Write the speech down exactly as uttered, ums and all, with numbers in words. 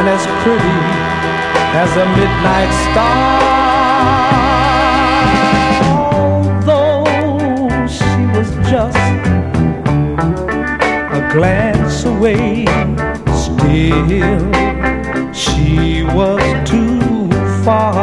and as pretty as a midnight star. Although she was just a glance away, still she was too far